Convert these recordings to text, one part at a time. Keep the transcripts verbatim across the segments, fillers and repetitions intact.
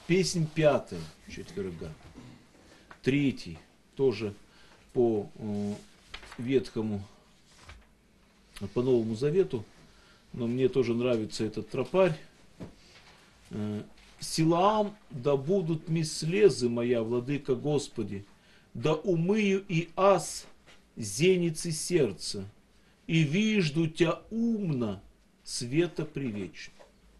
Песнь пятая, четверга. Третий, тоже по э, Ветхому, по Новому Завету, но мне тоже нравится этот тропарь. Э, «Силаам, да будут ми слезы моя, владыка Господи, да умыю и аз зеницы сердца, и вижду тя умно света привечно».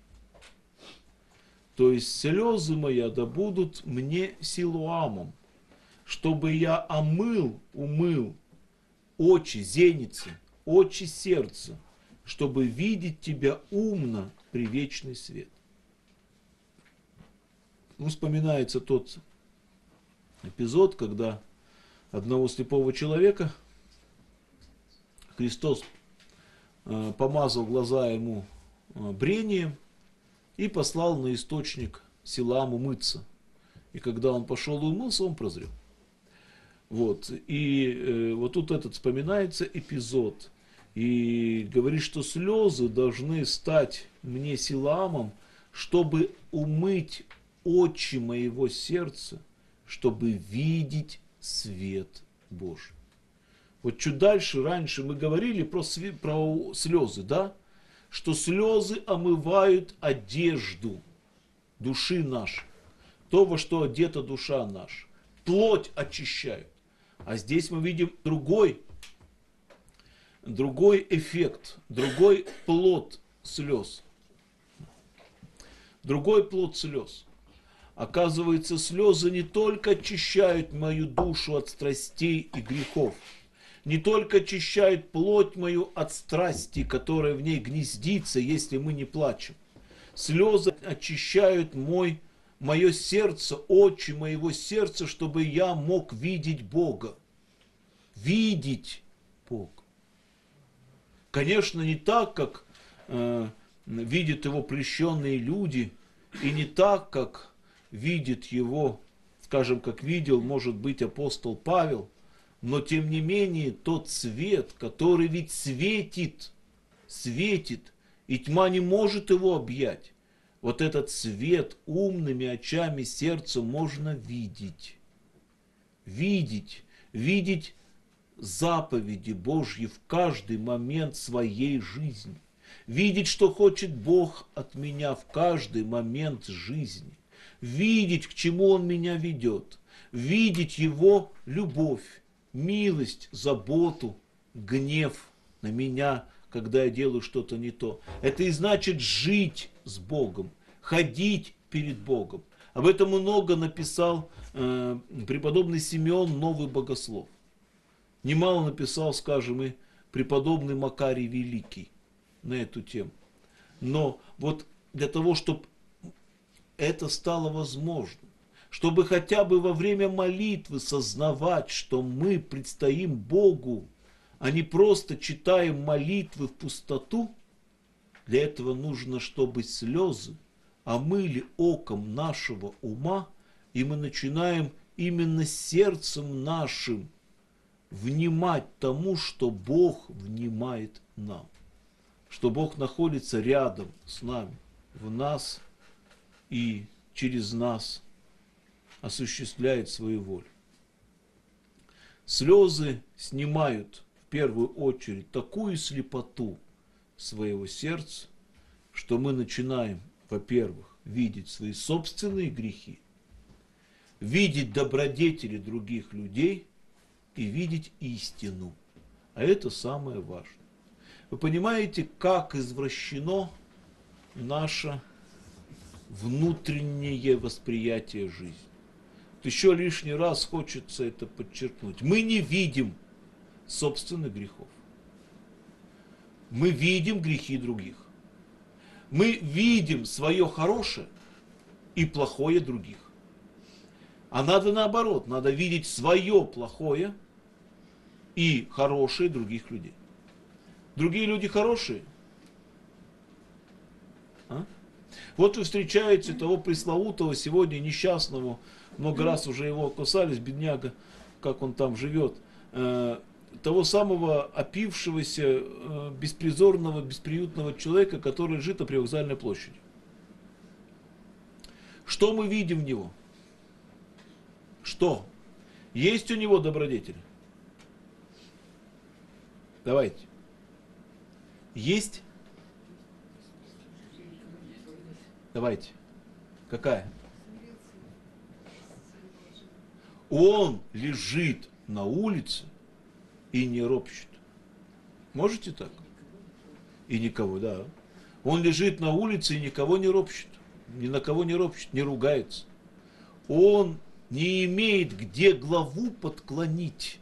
То есть слезы моя да будут мне силуамом, чтобы я омыл, умыл очи, зеницы, очи сердца, чтобы видеть тебя умно привечный свет. Ну, вспоминается тот эпизод, когда одного слепого человека Христос э, помазал глаза ему э, брением и послал на источник Силаам умыться. И когда он пошел и умылся, он прозрел. Вот. И э, вот тут этот вспоминается эпизод. И говорит, что слезы должны стать мне Силаамом, чтобы умыть очи моего сердца, чтобы видеть свет Божий. Вот чуть дальше, раньше мы говорили про, сви, про слезы, да? Что слезы омывают одежду души нашей. То, во что одета душа наша. Плоть очищают. А здесь мы видим другой, другой эффект, другой плод слез. Другой плод слез. Оказывается, слезы не только очищают мою душу от страстей и грехов, не только очищают плоть мою от страсти, которая в ней гнездится, если мы не плачем. Слезы очищают мой, мое сердце, очи моего сердца, чтобы я мог видеть Бога. Видеть Бога. Конечно, не так, как э, видят его прельщенные люди, и не так, как видит его, скажем, как видел, может быть, апостол Павел, но тем не менее тот свет, который ведь светит, светит, и тьма не может его объять. Вот этот свет умными очами сердца можно видеть. Видеть, видеть заповеди Божьи в каждый момент своей жизни. Видеть, что хочет Бог от меня в каждый момент жизни. Видеть, к чему Он меня ведет. Видеть Его любовь, милость, заботу, гнев на меня, когда я делаю что-то не то. Это и значит жить с Богом, ходить перед Богом. Об этом много написал э, преподобный Симеон, новый богослов. Немало написал, скажем, и преподобный Макарий Великий на эту тему. Но вот для того, чтобы это стало возможным, чтобы хотя бы во время молитвы сознавать, что мы предстоим Богу, а не просто читаем молитвы в пустоту, для этого нужно, чтобы слезы омыли оком нашего ума, и мы начинаем именно сердцем нашим внимать тому, что Бог внимает нам. Что Бог находится рядом с нами, в нас и через нас осуществляет свою волю. Слезы снимают в первую очередь такую слепоту своего сердца, что мы начинаем, во-первых, видеть свои собственные грехи, видеть добродетели других людей и видеть истину. А это самое важное. Вы понимаете, как извращено наше внутреннее восприятие жизни. Еще лишний раз хочется это подчеркнуть. Мы не видим собственных грехов. Мы видим грехи других. Мы видим свое хорошее и плохое других. А надо наоборот, надо видеть свое плохое и хорошее других людей. Другие люди хорошие. А? Вот вы встречаете того пресловутого сегодня несчастного, много раз уже его касались, бедняга, как он там живет, э, того самого опившегося, э, беспризорного, бесприютного человека, который лежит на привокзальной площади. Что мы видим в него? Что? Есть у него добродетель? Давайте. Есть? Давайте. Какая? Он лежит на улице и не ропщет. Можете так? И никого, да. Он лежит на улице и никого не ропщет. Ни на кого не ропщет, не ругается. Он не имеет где главу подклонить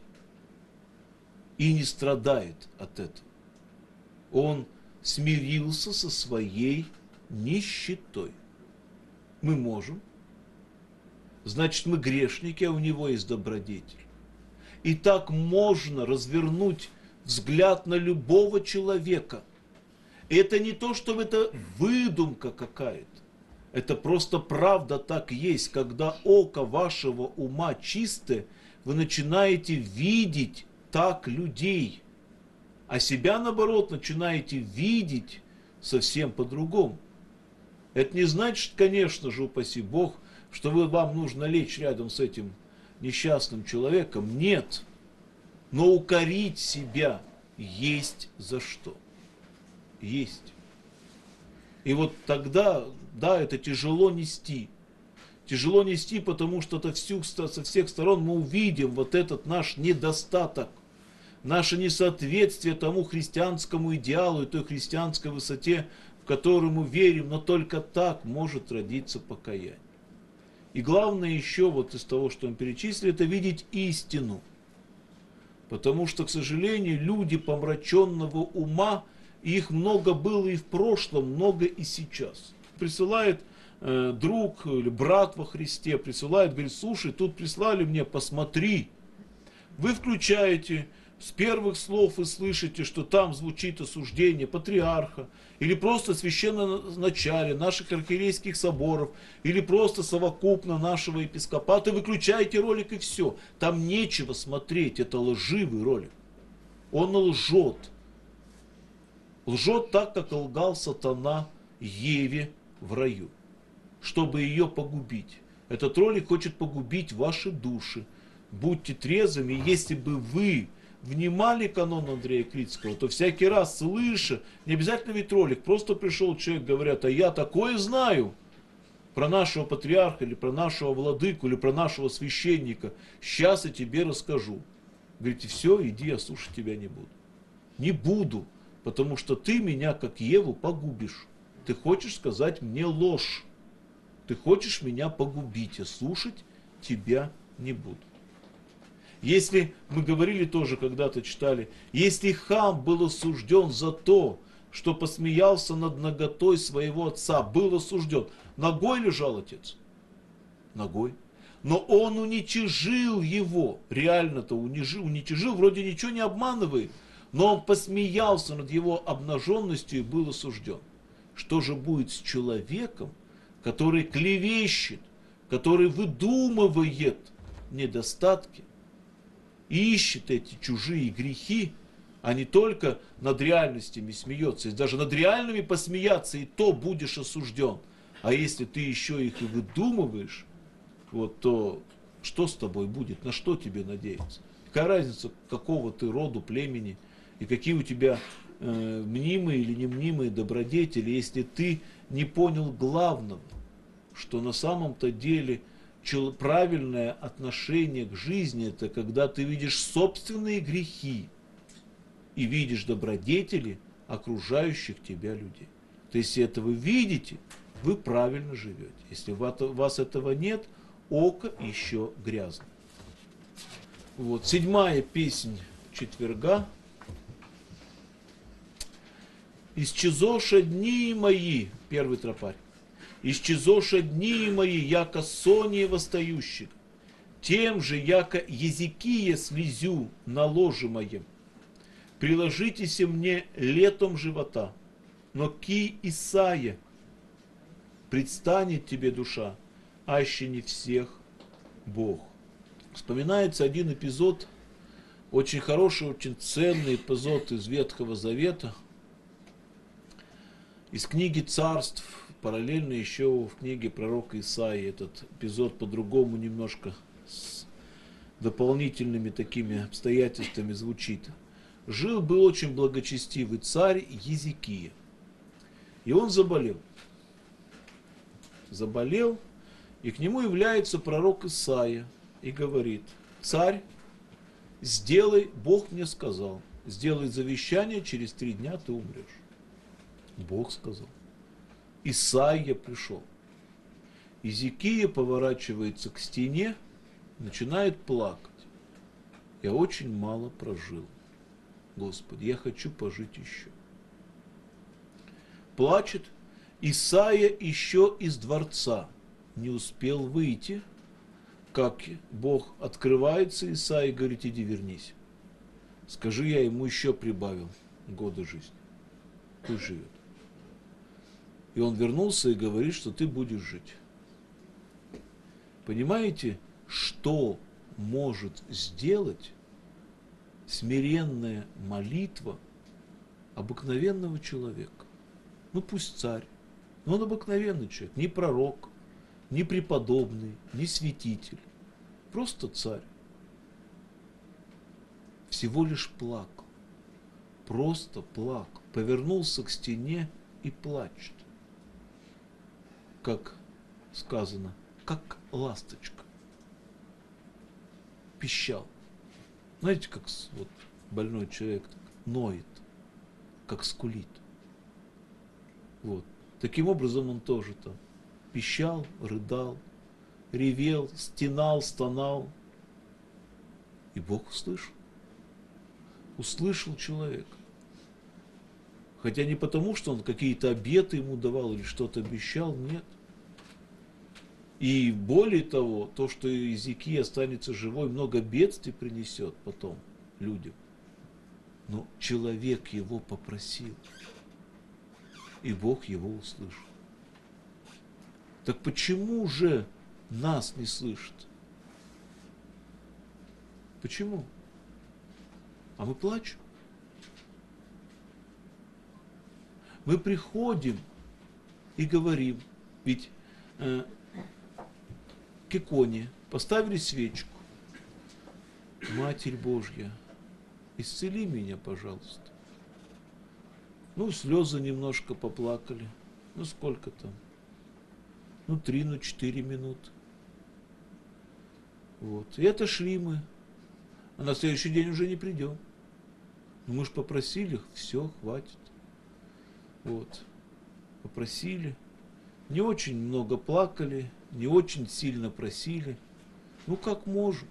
и не страдает от этого. Он смирился со своей нищетой. Мы можем. Значит, мы грешники, а у него есть добродетель. И так можно развернуть взгляд на любого человека. Это не то, что это выдумка какая-то. Это просто правда так есть. Когда око вашего ума чистое, вы начинаете видеть так людей. А себя, наоборот, начинаете видеть совсем по-другому. Это не значит, конечно же, упаси Бог, что вы, вам нужно лечь рядом с этим несчастным человеком. Нет. Но укорить себя есть за что. Есть. И вот тогда, да, это тяжело нести. Тяжело нести, потому что это всю, со всех сторон мы увидим вот этот наш недостаток, наше несоответствие тому христианскому идеалу и той христианской высоте, в которую мы верим, но только так может родиться покаяние. И главное еще вот из того, что он перечислил, это видеть истину. Потому что, к сожалению, люди помраченного ума, их много было и в прошлом, много и сейчас. Присылает э, друг или брат во Христе, присылает, говорит, слушай, тут прислали мне, посмотри. Вы включаете, с первых слов вы слышите, что там звучит осуждение патриарха, или просто священноначалия наших архиерейских соборов, или просто совокупно нашего епископата, выключаете ролик и все. Там нечего смотреть, это лживый ролик. Он лжет. Лжет так, как лгал сатана Еве в раю, чтобы ее погубить. Этот ролик хочет погубить ваши души. Будьте трезвыми, если бы вы внимали канону Андрея Крицкого, то всякий раз слыша, не обязательно ведь ролик, просто пришел человек, говорят, а я такое знаю про нашего патриарха, или про нашего владыку, или про нашего священника, сейчас я тебе расскажу. Говорите, все, иди, я слушать тебя не буду. Не буду, потому что ты меня, как Еву, погубишь. Ты хочешь сказать мне ложь. Ты хочешь меня погубить, а слушать тебя не буду. Если, мы говорили тоже, когда-то читали, если Хам был осужден за то, что посмеялся над наготой своего отца, был осужден, ногой лежал отец? Ногой. Но он уничижил его, реально-то уничижил, уничижил, вроде ничего не обманывает, но он посмеялся над его обнаженностью и был осужден. Что же будет с человеком, который клевещет, который выдумывает недостатки, ищет эти чужие грехи, а не только над реальностями смеется. И даже над реальными посмеяться, и то будешь осужден. А если ты еще их и выдумываешь, вот, то что с тобой будет? На что тебе надеяться? Какая разница, какого ты роду, племени, и какие у тебя э, мнимые или немнимые добродетели, если ты не понял главного, что на самом-то деле правильное отношение к жизни, это когда ты видишь собственные грехи и видишь добродетели окружающих тебя людей. То есть, если это вы видите, вы правильно живете. Если у вас этого нет, око еще грязно. Вот, седьмая песнь четверга. «Исчезоша дни мои», первый тропарь. «Исчезоша дни мои, яко соние восстающих, тем же, яко языкие слезю на ложе моем. Приложитесь мне летом живота, но ки Исаия предстанет тебе душа, аще не всех Бог». Вспоминается один эпизод, очень хороший, очень ценный эпизод из Ветхого Завета, из книги Царств, параллельно еще в книге пророка Исаии этот эпизод по-другому немножко с дополнительными такими обстоятельствами звучит. Жил-был очень благочестивый царь Езекия. И он заболел. Заболел, и к нему является пророк Исаия и говорит: царь, сделай, Бог мне сказал, сделай завещание, через три дня ты умрешь. Бог сказал. Исаия пришел. Езекия поворачивается к стене, начинает плакать. Я очень мало прожил. Господи, я хочу пожить еще. Плачет. Исаия еще из дворца не успел выйти, как Бог открывается, Исаия говорит: иди вернись. Скажи, я ему еще прибавил годы жизни. Пусть живет. И он вернулся и говорит, что ты будешь жить. Понимаете, что может сделать смиренная молитва обыкновенного человека? Ну пусть царь, но он обыкновенный человек, не пророк, не преподобный, не святитель, просто царь. Всего лишь плакал, просто плакал, повернулся к стене и плачет. Как сказано, как ласточка. Пищал. Знаете, как вот больной человек так ноет, как скулит. Вот. Таким образом он тоже там пищал, рыдал, ревел, стенал, стонал. И Бог услышал. Услышал человека. Хотя не потому, что он какие-то обеты ему давал или что-то обещал, нет. И более того, то, что Езекия останется живой, много бедствий принесет потом людям. Но человек его попросил, и Бог его услышал. Так почему же нас не слышит? Почему? А мы плачем. Мы приходим и говорим, ведь э, к иконе поставили свечку. Матерь Божья, исцели меня, пожалуйста. Ну, слезы немножко поплакали. Ну, сколько там? Ну, три, ну, четыре минуты. Вот. И отошли мы. А на следующий день уже не придем. Ну, мы же попросили, все, хватит. Вот. Попросили. Не очень много плакали, не очень сильно просили. Ну, как можем.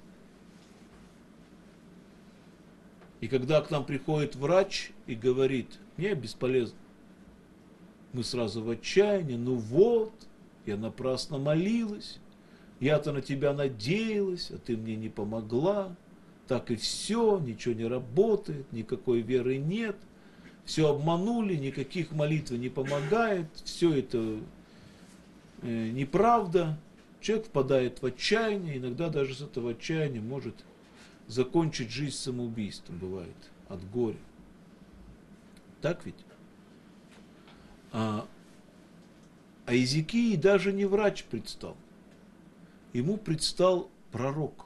И когда к нам приходит врач и говорит: мне бесполезно. Мы сразу в отчаянии: ну вот, я напрасно молилась, я-то на тебя надеялась, а ты мне не помогла. Так и все, ничего не работает, никакой веры нет. Все обманули, никаких молитв не помогает, все это э, неправда. Человек впадает в отчаяние, иногда даже с этого отчаяния может закончить жизнь самоубийством, бывает, от горя. Так ведь? А, а Езекии даже не врач предстал. Ему предстал пророк.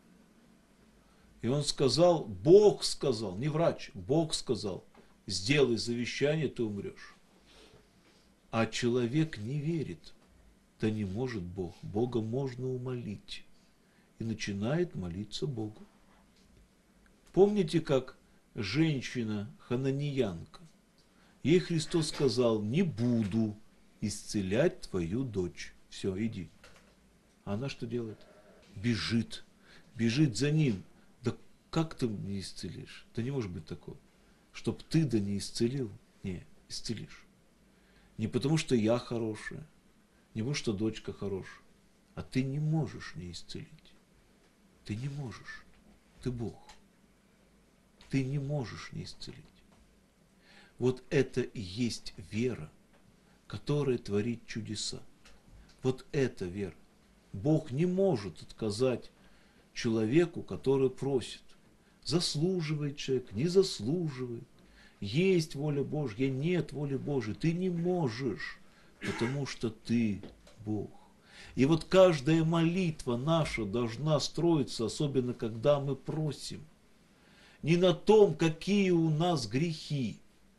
И он сказал, Бог сказал, не врач, Бог сказал: сделай завещание, ты умрешь. А человек не верит. Да не может Бог. Бога можно умолить. И начинает молиться Богу. Помните, как женщина хананиянка? Ей Христос сказал: не буду исцелять твою дочь. Все, иди. А она что делает? Бежит. Бежит за ним. Да как ты не исцелишь? Да не может быть такого. Чтоб ты да не исцелил. Не, исцелишь. Не потому, что я хорошая, не потому, что дочка хорошая, а ты не можешь не исцелить. Ты не можешь. Ты Бог. Ты не можешь не исцелить. Вот это и есть вера, которая творит чудеса. Вот это вера. Бог не может отказать человеку, который просит. Заслуживает человек, не заслуживает. Есть воля Божья, нет воли Божьей. Ты не можешь потому что Ты Бог. И вот каждая молитва наша должна строиться, особенно когда мы просим, не на том, какие у нас грехи.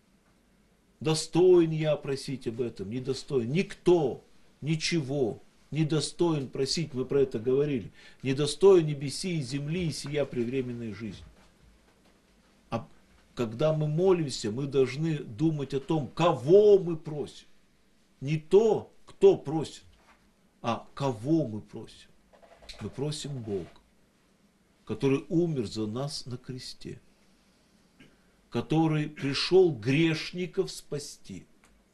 Достоин я просить об этом, недостоин. Никто, ничего не достоин просить, мы про это говорили. Недостоин небеси и земли и сия превременной жизни. А когда мы молимся, мы должны думать о том, кого мы просим. Не то, кто просит, а кого мы просим. Мы просим Бога, который умер за нас на кресте, который пришел грешников спасти.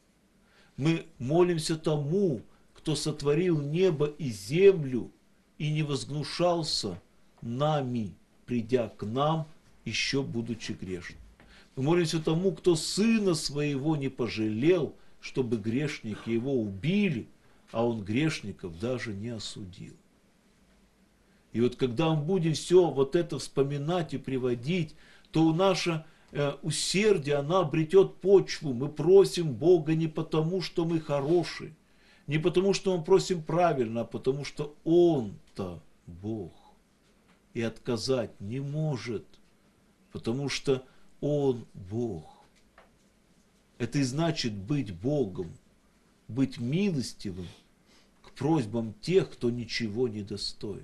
Мы молимся тому, кто сотворил небо и землю и не возгнушался нами, придя к нам, еще будучи грешным. Мы молимся тому, кто сына своего не пожалел, чтобы грешники его убили, а он грешников даже не осудил. И вот когда мы будем все вот это вспоминать и приводить, то у наше э, усердие, она обретет почву. Мы просим Бога не потому, что мы хорошие, не потому, что мы просим правильно, а потому, что Он-то Бог. И отказать не может, потому что Он Бог. Это и значит быть Богом, быть милостивым к просьбам тех, кто ничего не достоин.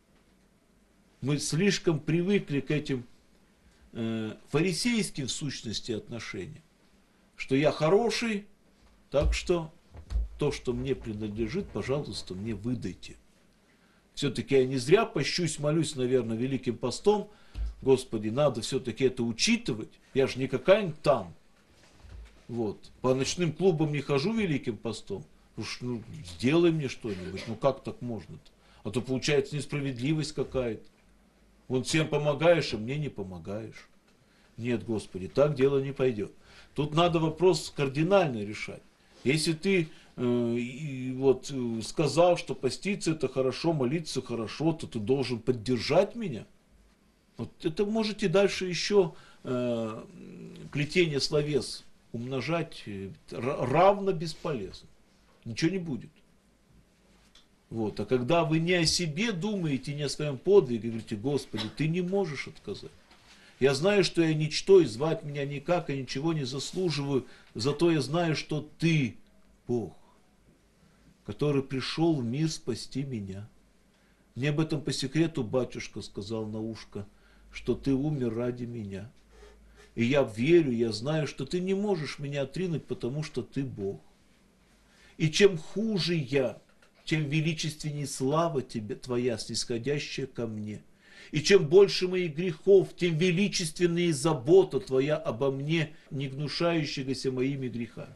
Мы слишком привыкли к этим э, фарисейским в сущности отношениям, что я хороший, так что то, что мне принадлежит, пожалуйста, мне выдайте. Все-таки я не зря пощусь, молюсь, наверное, великим постом. Господи, надо все-таки это учитывать. Я же не какая-нибудь там. Вот. По ночным клубам не хожу великим постом. Уж ну, сделай мне что-нибудь. Ну как так можно-то? А то получается несправедливость какая-то. Вон всем помогаешь, а мне не помогаешь. Нет, Господи, так дело не пойдет. Тут надо вопрос кардинально решать. Если ты э, и вот, э, сказал, что поститься это хорошо, молиться хорошо, то ты должен поддержать меня. Вот это можете дальше еще э, плетение словес умножать э, равно бесполезно. Ничего не будет. Вот. А когда вы не о себе думаете, не о своем подвиге, говорите, Господи, Ты не можешь отказать. Я знаю, что я ничто, и звать меня никак, я ничего не заслуживаю, зато я знаю, что Ты Бог, который пришел в мир спасти меня. Мне об этом по секрету батюшка сказал на ушко, что Ты умер ради меня. И я верю, я знаю, что Ты не можешь меня отринуть, потому что Ты Бог. И чем хуже я, тем величественней слава тебе, Твоя, снисходящая ко мне. И чем больше моих грехов, тем величественнее забота Твоя обо мне, не гнушающегося моими грехами.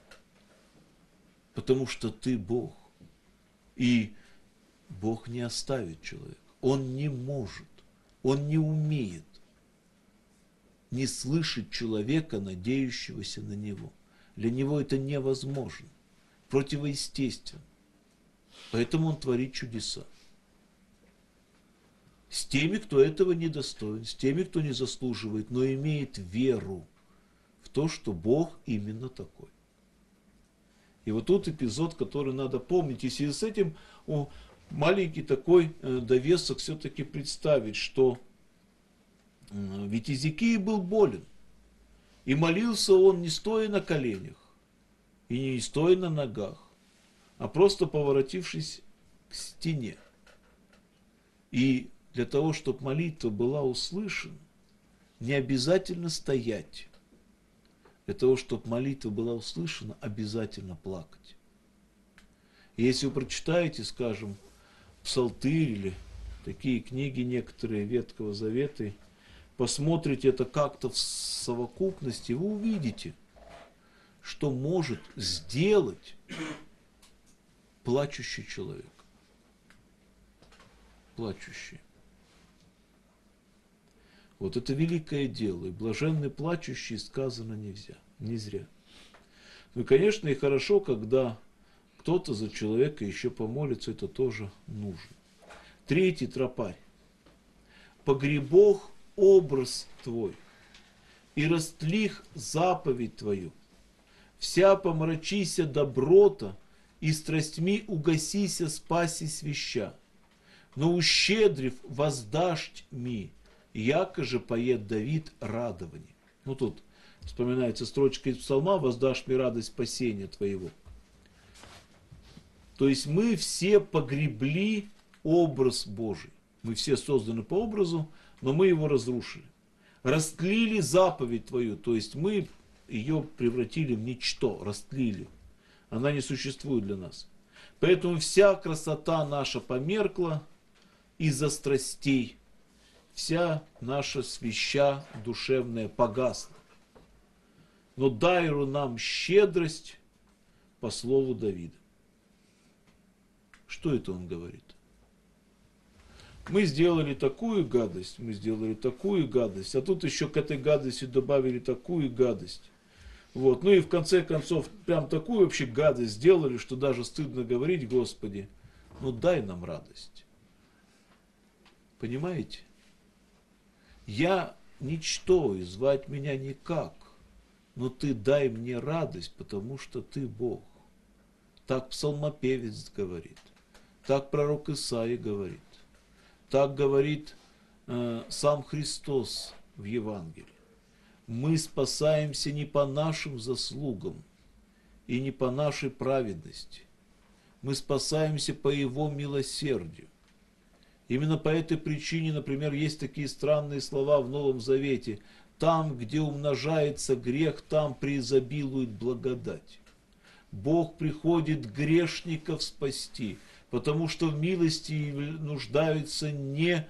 Потому что Ты Бог. И Бог не оставит человека. Он не может, Он не умеет не слышать человека, надеющегося на Него. Для Него это невозможно, противоестественно. Поэтому Он творит чудеса. С теми, кто этого не достоин, с теми, кто не заслуживает, но имеет веру в то, что Бог именно такой. И вот тут эпизод, который надо помнить. И в связи с этим о, маленький такой э, довесок все-таки представить, что э, ведь Иезекииль был болен. И молился он не стоя на коленях, и не стоя на ногах, а просто поворотившись к стене. И для того, чтобы молитва была услышана, не обязательно стоять. Для того, чтобы молитва была услышана, обязательно плакать. И если вы прочитаете, скажем, Псалтырь или такие книги некоторые Ветхого Завета, посмотрите это как-то в совокупности, вы увидите, что может сделать плачущий человек. Плачущий. Вот это великое дело. И блаженный плачущий сказано нельзя, не зря. Ну и, конечно, и хорошо, когда кто-то за человека еще помолится, это тоже нужно. Третий тропарь. Погребох образ твой, и растлих заповедь твою. Вся помрачися доброта, и страстьми угасися спаси свеща. Но ущедрив воздашь ми, яко же поет Давид радование. Ну тут вспоминается строчка из псалма: воздашь мне радость спасения твоего. То есть мы все погребли образ Божий. Мы все созданы по образу, но мы его разрушили. Растлили заповедь твою, то есть мы ее превратили в ничто, растлили. Она не существует для нас. Поэтому вся красота наша померкла из-за страстей. Вся наша свеща душевная погасла. Но дай нам щедрость по слову Давида. Что это он говорит? Мы сделали такую гадость, мы сделали такую гадость, а тут еще к этой гадости добавили такую гадость. Вот. Ну и в конце концов, прям такую вообще гадость сделали, что даже стыдно говорить: Господи, ну дай нам радость. Понимаете? Я ничто, и звать меня никак, но ты дай мне радость, потому что ты Бог. Так псалмопевец говорит, так пророк Исаия говорит. Так говорит э, сам Христос в Евангелии. Мы спасаемся не по нашим заслугам и не по нашей праведности. Мы спасаемся по Его милосердию. Именно по этой причине, например, есть такие странные слова в Новом Завете: там, где умножается грех, там преизобилует благодать. Бог приходит грешников спасти, потому что в милости нуждаются не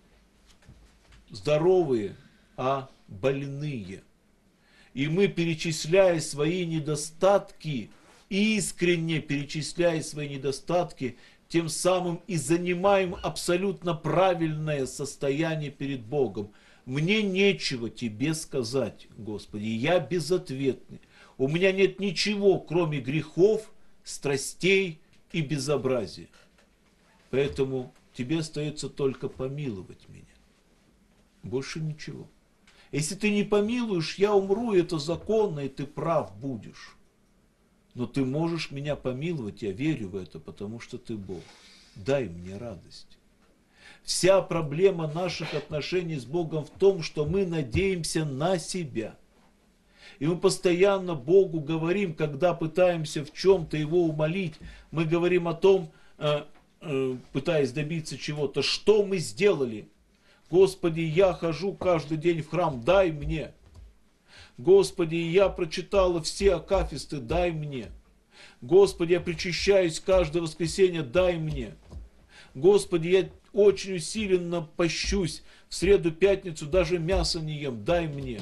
здоровые, а больные. И мы, перечисляя свои недостатки, искренне перечисляя свои недостатки, тем самым и занимаем абсолютно правильное состояние перед Богом. Мне нечего тебе сказать, Господи, я безответный. У меня нет ничего, кроме грехов, страстей и безобразия. Поэтому тебе остается только помиловать меня. Больше ничего. Если ты не помилуешь, я умру, это законно, и ты прав будешь. Но ты можешь меня помиловать, я верю в это, потому что ты Бог. Дай мне радость. Вся проблема наших отношений с Богом в том, что мы надеемся на себя. И мы постоянно Богу говорим, когда пытаемся в чем-то Его умолить, мы говорим о том, э, э, пытаясь добиться чего-то, что мы сделали. Господи, я хожу каждый день в храм, дай мне. Господи, я прочитала все акафисты, дай мне. Господи, я причащаюсь каждое воскресенье, дай мне. Господи, я очень усиленно пощусь, в среду, пятницу даже мясо не ем, дай мне.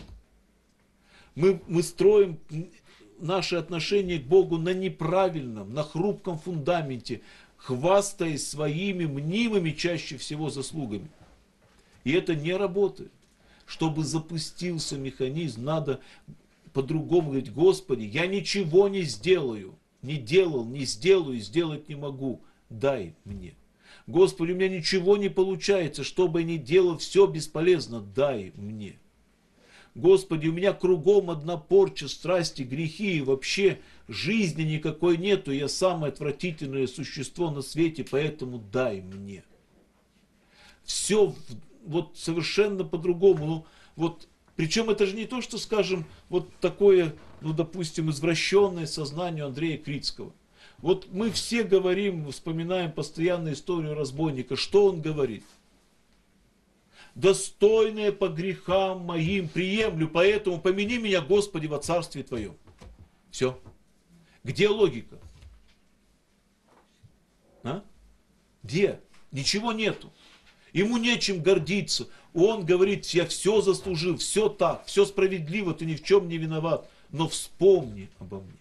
Мы, мы строим наши отношения к Богу на неправильном, на хрупком фундаменте, хвастаясь своими мнимыми чаще всего заслугами. И это не работает. Чтобы запустился механизм, надо по-другому говорить: Господи, я ничего не сделаю, не делал, не сделаю, сделать не могу, дай мне. Господи, у меня ничего не получается, что бы я ни делал, все бесполезно, дай мне. Господи, у меня кругом одна порча, страсти, грехи, и вообще жизни никакой нету, я самое отвратительное существо на свете, поэтому дай мне. Все вот совершенно по-другому. Ну, вот, причем это же не то, что, скажем, вот такое, ну, допустим, извращенное сознание Андрея Крицкого. Вот мы все говорим, вспоминаем постоянно историю разбойника. Что он говорит? Достойное по грехам моим приемлю, поэтому помяни меня, Господи, во царстве Твоем. Все. Где логика? А? Где? Ничего нету. Ему нечем гордиться. Он говорит: я все заслужил, все так, все справедливо, ты ни в чем не виноват. Но вспомни обо мне.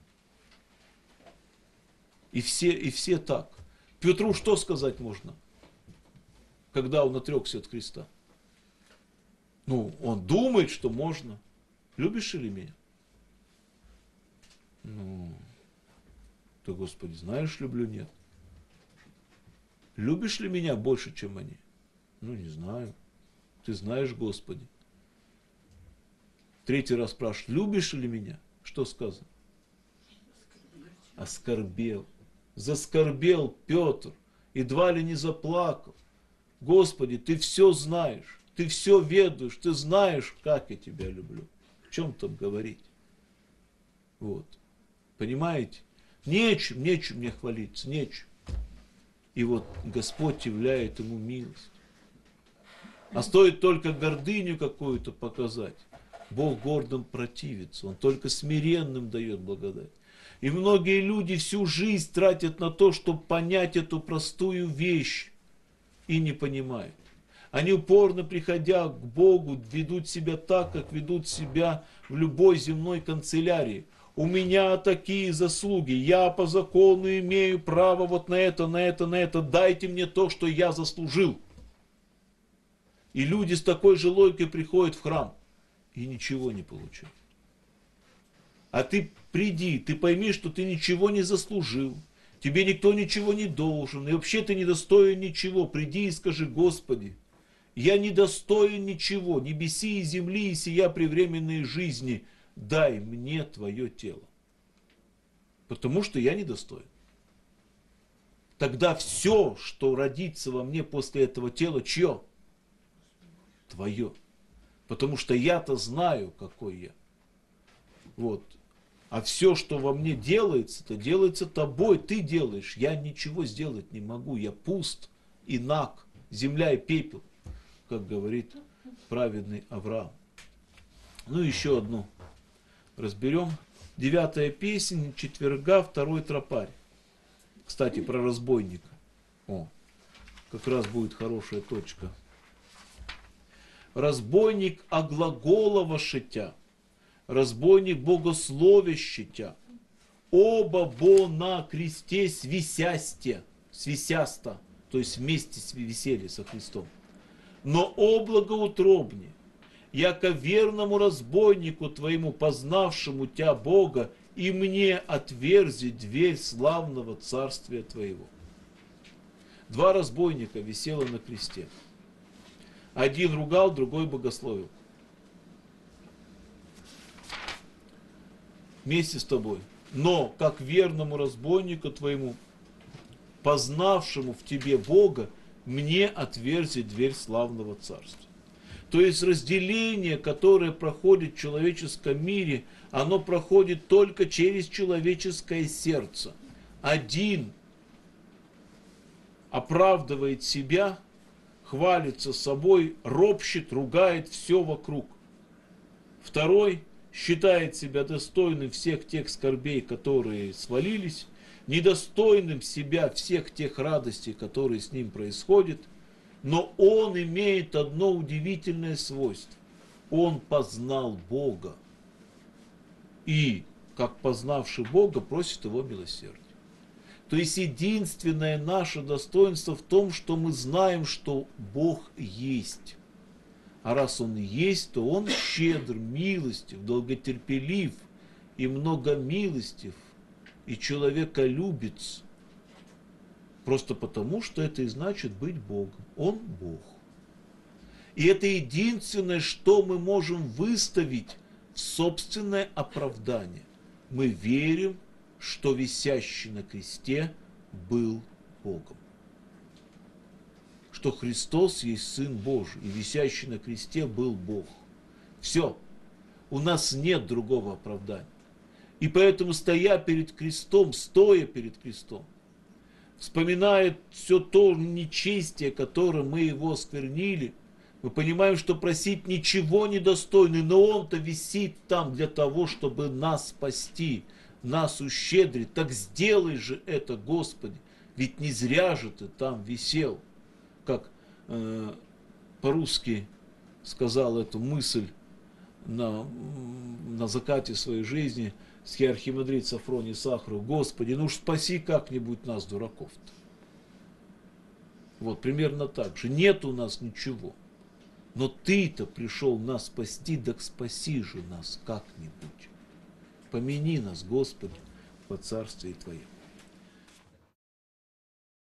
И все, и все так. Петру что сказать можно, когда он отрекся от Христа? Ну, он думает, что можно. Любишь ли меня? Ну, ты, Господи, знаешь, люблю, нет. Любишь ли меня больше, чем они? Ну, не знаю. Ты знаешь, Господи. Третий раз спрашивают: любишь ли меня? Что сказано? Оскорбел. заскорбел Петр, едва ли не заплакал. Господи, Ты все знаешь, Ты все ведаешь, Ты знаешь, как я Тебя люблю. В чем там говорить? Вот. Понимаете? Нечем, нечем мне хвалиться, нечем. И вот Господь являет ему милость. А стоит только гордыню какую-то показать, Бог гордым противится, Он только смиренным дает благодать. И многие люди всю жизнь тратят на то, чтобы понять эту простую вещь, и не понимают. Они упорно, приходя к Богу, ведут себя так, как ведут себя в любой земной канцелярии. У меня такие заслуги, я по закону имею право вот на это, на это, на это, дайте мне то, что я заслужил. И люди с такой же логикой приходят в храм и ничего не получают. А ты приди, ты пойми, что ты ничего не заслужил, тебе никто ничего не должен, и вообще ты не достоин ничего. Приди и скажи: Господи, я не достоин ничего, небеси и земли и сия превременной жизни, дай мне Твое тело. Потому что я недостоин. Тогда все, что родится во мне после этого тела, чье? Твое. Потому что я-то знаю, какой я. Вот. А все, что во мне делается, то делается тобой, ты делаешь. Я ничего сделать не могу, я пуст и наг, земля и пепел, как говорит праведный Авраам. Ну, еще одну разберем. Девятая песнь четверга, второй тропарь. Кстати, про разбойника. О, как раз будет хорошая точка. Разбойник оглаголово шитя, разбойник богословящитя, оба бо на кресте свисясте, свисяста, то есть вместе висели со Христом. Но о благоутробнее, яко верному разбойнику твоему, познавшему тя Бога, и мне отверзи дверь славного царствия твоего. Два разбойника висело на кресте. Один ругал, другой богословил. Вместе с тобой. Но, как верному разбойнику твоему, познавшему в тебе Бога, мне отверзи дверь славного царства. То есть разделение, которое проходит в человеческом мире, оно проходит только через человеческое сердце. Один оправдывает себя, хвалится собой, ропщет, ругает все вокруг. Второй считает себя достойным всех тех скорбей, которые свалились, недостойным себя всех тех радостей, которые с ним происходят, но он имеет одно удивительное свойство. Он познал Бога. И, как познавший Бога, просит его милосердия. То есть единственное наше достоинство в том, что мы знаем, что Бог есть. А раз Он есть, то Он щедр, милостив, долготерпелив и многомилостив, и человеколюбец. Просто потому, что это и значит быть Богом. Он Бог. И это единственное, что мы можем выставить в собственное оправдание. Мы верим, что висящий на кресте был Богом. Что Христос есть Сын Божий, и висящий на кресте был Бог. Все. У нас нет другого оправдания. И поэтому, стоя перед крестом, стоя перед крестом, вспоминая все то нечестие, которым мы его осквернили, мы понимаем, что просить ничего недостойный, но Он-то висит там для того, чтобы нас спасти, нас ущедрить. Так сделай же это, Господи, ведь не зря же Ты там висел. Как э, по-русски сказал эту мысль на, на закате своей жизни схиархимандрит Сафроний Сахаров: Господи, ну уж спаси как-нибудь нас, дураков-то. Вот примерно так же. Нет у нас ничего. Но Ты-то пришел нас спасти, так спаси же нас как-нибудь. Помяни нас, Господи, во Царстве Твоем.